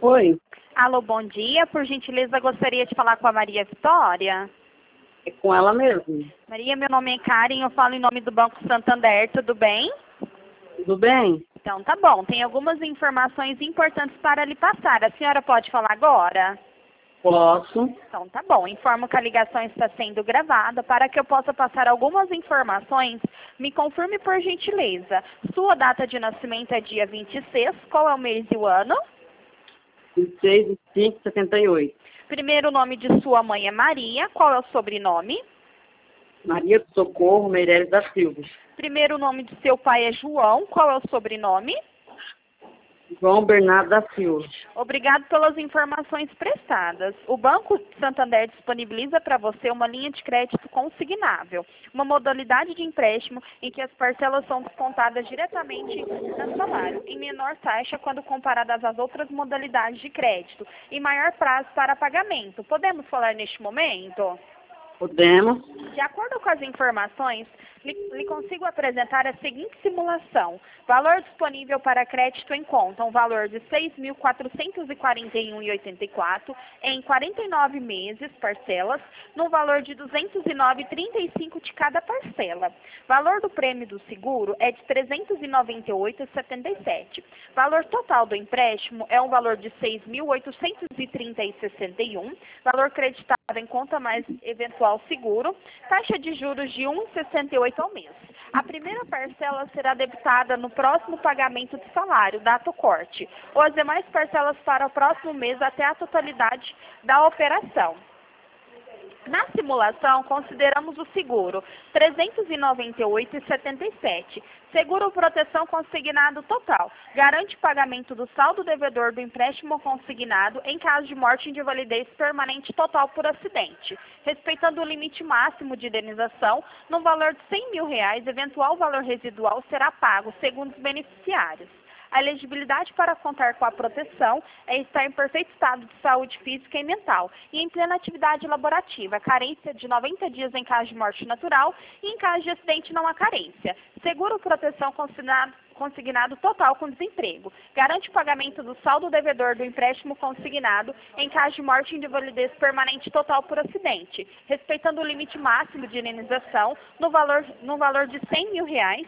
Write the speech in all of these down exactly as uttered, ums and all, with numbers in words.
Oi, Alô, bom dia. Por gentileza, gostaria de falar com a Maria Vitória. é com ela mesmo. Maria, meu nome é Karen, eu falo em nome do Banco Santander, tudo bem? Tudo bem? Então, tá bom. Tem algumas informações importantes para lhe passar. A senhora pode falar agora? Posso. Então, tá bom. Informo que a ligação está sendo gravada. Para que eu possa passar algumas informações, me confirme por gentileza. Sua data de nascimento é dia vinte e seis. Qual é o mês e o ano? vinte e seis de cinco de setenta e oito. Primeiro nome de sua mãe é Maria. Qual é o sobrenome? Maria do Socorro Meireles da Silva. Primeiro nome de seu pai é João. Qual é o sobrenome? João Bernardo da Silva. Obrigado pelas informações prestadas. O Banco Santander disponibiliza para você uma linha de crédito consignável, uma modalidade de empréstimo em que as parcelas são descontadas diretamente no salário, em menor taxa quando comparadas às outras modalidades de crédito, e maior prazo para pagamento. Podemos falar neste momento? Podemos. De acordo com as informações, lhe, lhe consigo apresentar a seguinte simulação. Valor disponível para crédito em conta, um valor de seis mil quatrocentos e quarenta e um reais e oitenta e quatro centavos em quarenta e nove meses, parcelas, no valor de duzentos e nove reais e trinta e cinco centavos de cada parcela. Valor do prêmio do seguro é de trezentos e noventa e oito reais e setenta e sete centavos. Valor total do empréstimo é um valor de seis mil oitocentos e trinta reais e sessenta e um centavos. Valor creditado em conta mais eventual seguro, taxa de juros de um vírgula sessenta e oito ao mês. A primeira parcela será debitada no próximo pagamento de salário, data corte, ou as demais parcelas para o próximo mês até a totalidade da operação. Na simulação, consideramos o seguro trezentos e noventa e oito reais e setenta e sete centavos. Seguro proteção consignado total. Garante pagamento do saldo devedor do empréstimo consignado em caso de morte e invalidez permanente total por acidente. Respeitando o limite máximo de indenização, no valor de cem mil reais, eventual valor residual será pago segundo os beneficiários. A elegibilidade para contar com a proteção é estar em perfeito estado de saúde física e mental e em plena atividade laborativa, carência de noventa dias em caso de morte natural e em caso de acidente não há carência. Seguro proteção consignado, consignado total com desemprego. Garante o pagamento do saldo devedor do empréstimo consignado em caso de morte e invalidez permanente total por acidente, respeitando o limite máximo de indenização no valor, no valor de cem mil reais,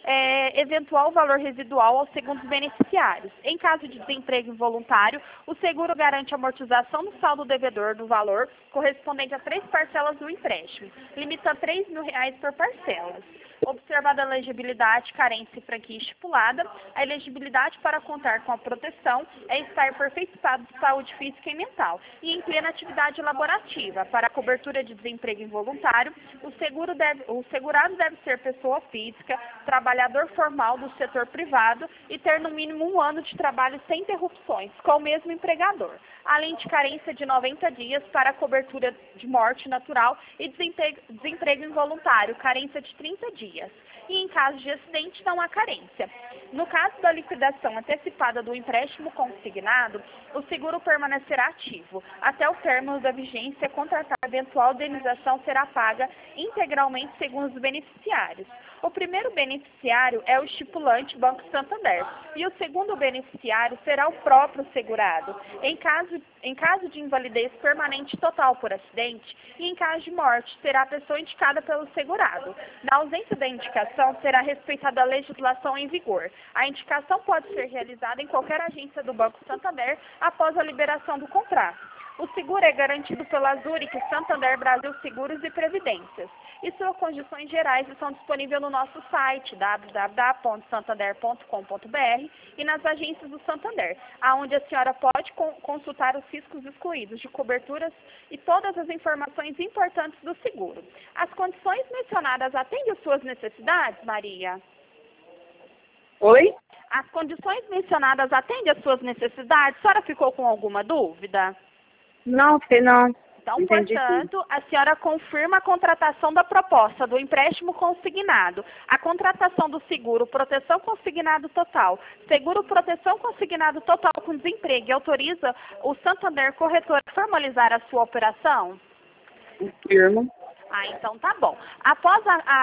É, eventual valor residual aos segundos beneficiários. Em caso de desemprego involuntário, o seguro garante a amortização do saldo devedor do valor correspondente a três parcelas do empréstimo, limita a três mil reais por parcelas. Observada a elegibilidade, carência e franquia estipulada, a elegibilidade para contar com a proteção é estar em perfeito estado de saúde física e mental e em plena atividade laborativa. Para a cobertura de desemprego involuntário, o, seguro deve, o segurado deve ser pessoa física, trabalhador formal do setor privado e ter no mínimo um ano de trabalho sem interrupções com o mesmo empregador, além de carência de noventa dias para a cobertura de morte natural e desemprego, desemprego involuntário, carência de trinta dias. E em caso de acidente não há carência. No caso da liquidação antecipada do empréstimo consignado, o seguro permanecerá ativo. Até o término da vigência contratada, a eventual indenização será paga integralmente segundo os beneficiários. O primeiro beneficiário é o estipulante Banco Santander e o segundo beneficiário será o próprio segurado, em caso, em caso de invalidez permanente total por acidente e em caso de morte, será a pessoa indicada pelo segurado. Na ausência da indicação, será respeitada a legislação em vigor. A indicação pode ser realizada em qualquer agência do Banco Santander após a liberação do contrato. O seguro é garantido pela Zurich, Santander Brasil Seguros e Previdências. E suas condições gerais estão disponíveis no nosso site w w w ponto santander ponto com ponto b r e nas agências do Santander, aonde a senhora pode consultar os riscos excluídos de coberturas e todas as informações importantes do seguro. As condições mencionadas atendem às suas necessidades, Maria? Oi? As condições mencionadas atendem às suas necessidades? A senhora ficou com alguma dúvida? Não, sei não. Então, Entendi portanto, tudo. a senhora confirma a contratação da proposta do empréstimo consignado, a contratação do seguro proteção consignado total, seguro proteção consignado total com desemprego e autoriza o Santander Corretor a formalizar a sua operação? Confirmo. Ah, então tá bom. Após a, a,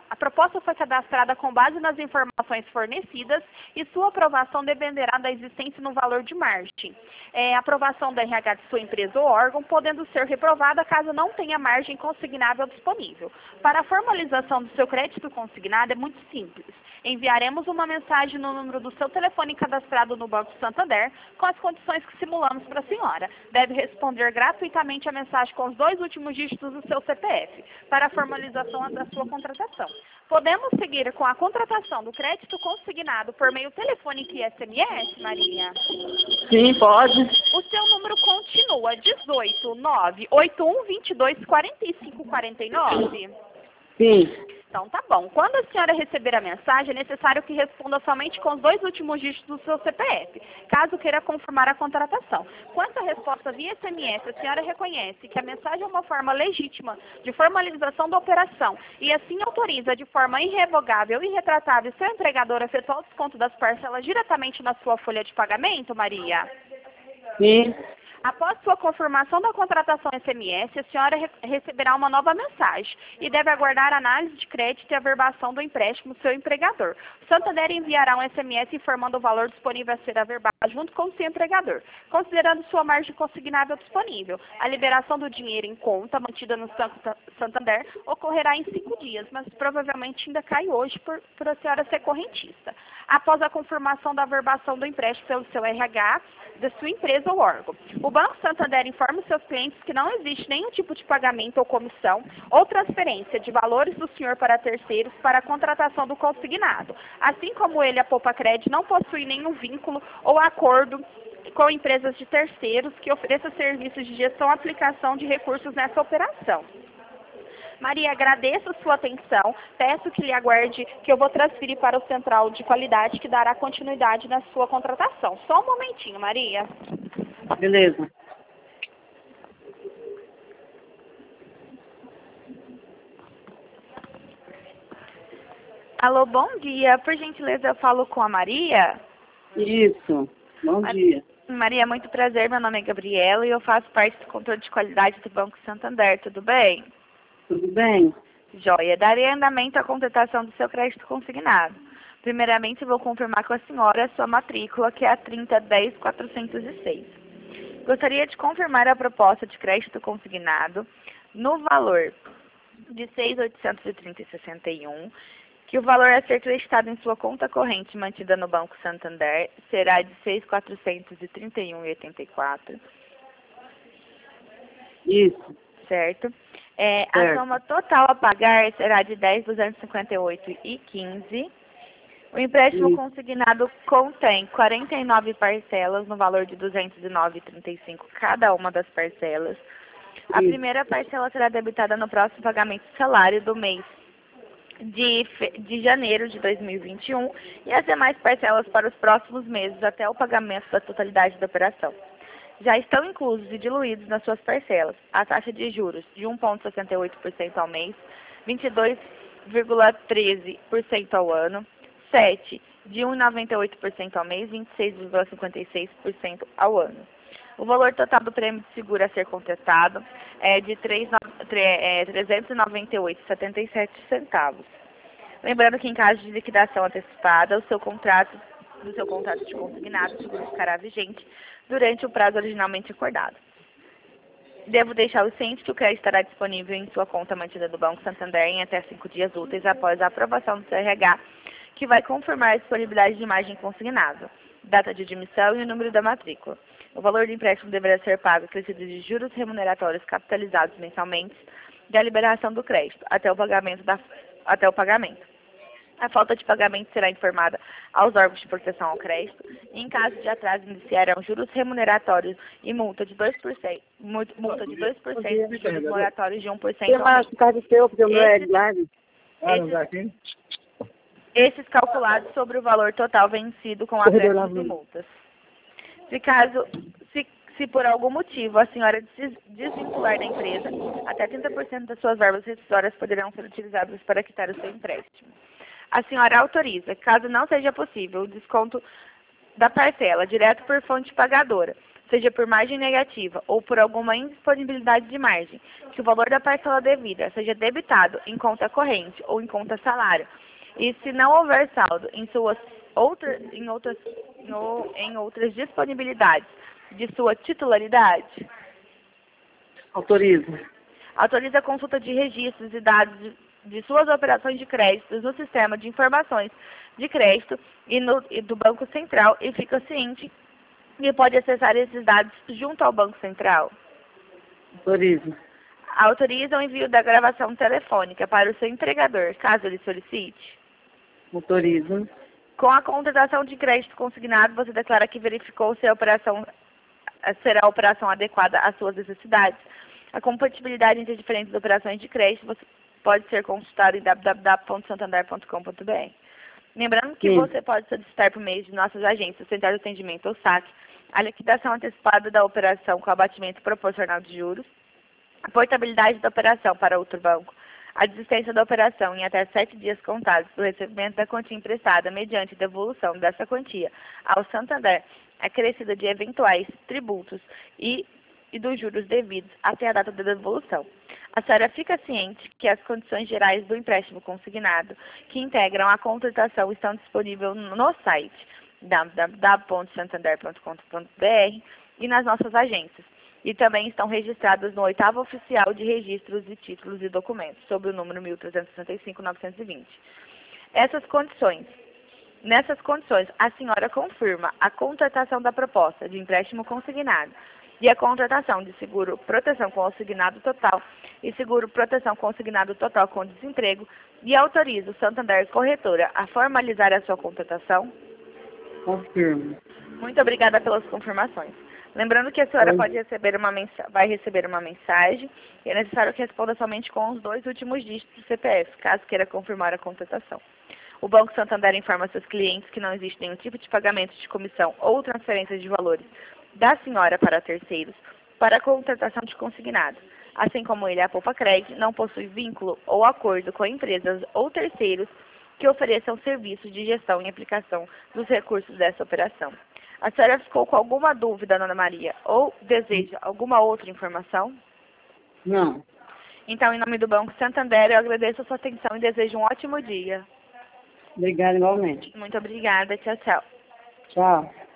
A proposta foi cadastrada com base nas informações fornecidas e sua aprovação dependerá da existência no valor de margem. É, aprovação da R H de sua empresa ou órgão, podendo ser reprovada caso não tenha margem consignável disponível. Para a formalização do seu crédito consignado é muito simples. Enviaremos uma mensagem no número do seu telefone cadastrado no Banco Santander com as condições que simulamos para a senhora. Deve responder gratuitamente a mensagem com os dois últimos dígitos do seu C P F para a formalização da sua contratação. Podemos seguir com a contratação do crédito consignado por meio telefônico e S M S, Maria? Sim, pode. O seu número continua dezoito, nove, oito um, vinte e dois, quarenta e cinco, quarenta e nove? Sim. Então tá bom. Quando a senhora receber a mensagem, é necessário que responda somente com os dois últimos dígitos do seu C P F, caso queira confirmar a contratação. Quanto à resposta via S M S, a senhora reconhece que a mensagem é uma forma legítima de formalização da operação e assim autoriza de forma irrevogável e irretratável seu empregador a efetuar o desconto das parcelas diretamente na sua folha de pagamento, Maria? Sim. Após sua confirmação da contratação S M S, a senhora re receberá uma nova mensagem e deve aguardar a análise de crédito e averbação do empréstimo do seu empregador. O Santander enviará um S M S informando o valor disponível a ser averbado junto com o seu empregador, considerando sua margem consignável disponível. A liberação do dinheiro em conta mantida no Santander ocorrerá em cinco dias, mas provavelmente ainda cai hoje por, por a senhora ser correntista. Após a confirmação da averbação do empréstimo pelo seu R H, da sua empresa ou órgão. O Banco Santander informa os seus clientes que não existe nenhum tipo de pagamento ou comissão ou transferência de valores do senhor para terceiros para a contratação do consignado. Assim como ele, a Poupa Cred, não possui nenhum vínculo ou acordo com empresas de terceiros que ofereçam serviços de gestão e aplicação de recursos nessa operação. Maria, agradeço sua atenção, peço que lhe aguarde que eu vou transferir para o Central de Qualidade que dará continuidade na sua contratação. Só um momentinho, Maria. Beleza. Alô, bom dia. Por gentileza, eu falo com a Maria? Isso. Bom Mar dia. Maria, muito prazer. Meu nome é Gabriela e eu faço parte do controle de qualidade do Banco Santander. Tudo bem? Tudo bem? Joia. Darei andamento à contratação do seu crédito consignado. Primeiramente, eu vou confirmar com a senhora a sua matrícula, que é a trinta dez quatrocentos e seis. Gostaria de confirmar a proposta de crédito consignado no valor de seis mil oitocentos e trinta reais e sessenta e um, que o valor a ser creditado em sua conta corrente mantida no Banco Santander será de seis mil quatrocentos e trinta e um reais e oitenta e quatro. Isso. Certo? É, certo. A soma total a pagar será de dez mil duzentos e cinquenta e oito reais e quinze centavos. O empréstimo Isso. consignado contém quarenta e nove parcelas no valor de duzentos e nove reais e trinta e cinco centavos cada uma das parcelas. A Isso. primeira parcela será debitada no próximo pagamento do salário do mês de, de janeiro de dois mil e vinte e um e as demais parcelas para os próximos meses até o pagamento da totalidade da operação. Já estão inclusos e diluídos nas suas parcelas a taxa de juros de um vírgula sessenta e oito por cento ao mês, vinte e dois vírgula treze por cento ao ano, sete de um vírgula noventa e oito por cento ao mês, vinte e seis vírgula cinquenta e seis por cento ao ano. O valor total do prêmio de seguro a ser contestado é de trezentos e noventa e oito reais e setenta e sete centavos. Lembrando que em caso de liquidação antecipada, o seu contrato, do seu contrato de consignado, o seguro ficará vigente durante o prazo originalmente acordado. Devo deixar o ciente que o crédito estará disponível em sua conta mantida do Banco Santander em até cinco dias úteis após a aprovação do seu R H, que vai confirmar a disponibilidade de imagem consignada, data de admissão e o número da matrícula. O valor do empréstimo deverá ser pago acrescido de juros remuneratórios capitalizados mensalmente da liberação do crédito até o pagamento da, até o pagamento. A falta de pagamento será informada aos órgãos de proteção ao crédito e, em caso de atraso, iniciarão juros remuneratórios e multa de dois por cento, multa de dois por cento e juros moratórios de um por cento ao mês. Esses, esses calculados sobre o valor total vencido com acréscimos e multas. Se caso, se, se por algum motivo a senhora des, desvincular da empresa, até trinta por cento das suas verbas rescisórias poderão ser utilizadas para quitar o seu empréstimo. A senhora autoriza, caso não seja possível, o desconto da parcela direto por fonte pagadora, seja por margem negativa ou por alguma indisponibilidade de margem, que o valor da parcela devida seja debitado em conta corrente ou em conta salário, e se não houver saldo em suas outras, em outras, no, em outras disponibilidades de sua titularidade. Autorizo. Autoriza a consulta de registros e dados de, de suas operações de crédito no sistema de informações de crédito e, no, e do Banco Central e fica ciente que pode acessar esses dados junto ao Banco Central. Autorizo. Autoriza o envio da gravação telefônica para o seu empregador, caso ele solicite. Autorizo. Com a contratação de crédito consignado, você declara que verificou se a operação será a operação adequada às suas necessidades. A compatibilidade entre diferentes operações de crédito você pode ser consultada em w w w ponto santander ponto com ponto b r. Lembrando que Sim. você pode solicitar por meio de nossas agências, Central de Atendimento ou S A C, a liquidação antecipada da operação com abatimento proporcional de juros, a portabilidade da operação para outro banco, a desistência da operação em até sete dias contados do recebimento da quantia emprestada mediante devolução dessa quantia ao Santander, acrescida de eventuais tributos e, e dos juros devidos até a data da devolução. A senhora fica ciente que as condições gerais do empréstimo consignado que integram a contratação estão disponíveis no site w w w ponto santander ponto com ponto b r e nas nossas agências. E também estão registradas no oitavo Oficial de Registros de Títulos e Documentos, sob o número mil trezentos e sessenta e cinco, novecentos e vinte. Essas condições, nessas condições, a senhora confirma a contratação da proposta de empréstimo consignado e a contratação de seguro proteção consignado total e seguro proteção consignado total com desemprego e autoriza o Santander Corretora a formalizar a sua contratação? Confirmo. Muito obrigada pelas confirmações. Lembrando que a senhora pode receber uma vai receber uma mensagem e é necessário que responda somente com os dois últimos dígitos do C P F, caso queira confirmar a contratação. O Banco Santander informa seus clientes que não existe nenhum tipo de pagamento de comissão ou transferência de valores da senhora para terceiros para a contratação de consignado. Assim como ele, a Poupa Cred não possui vínculo ou acordo com empresas ou terceiros que ofereçam serviços de gestão e aplicação dos recursos dessa operação. A senhora ficou com alguma dúvida, Dona Maria, ou deseja alguma outra informação? Não. Então, em nome do Banco Santander, eu agradeço a sua atenção e desejo um ótimo dia. Obrigada igualmente. Muito obrigada. Tchau, tchau. Tchau.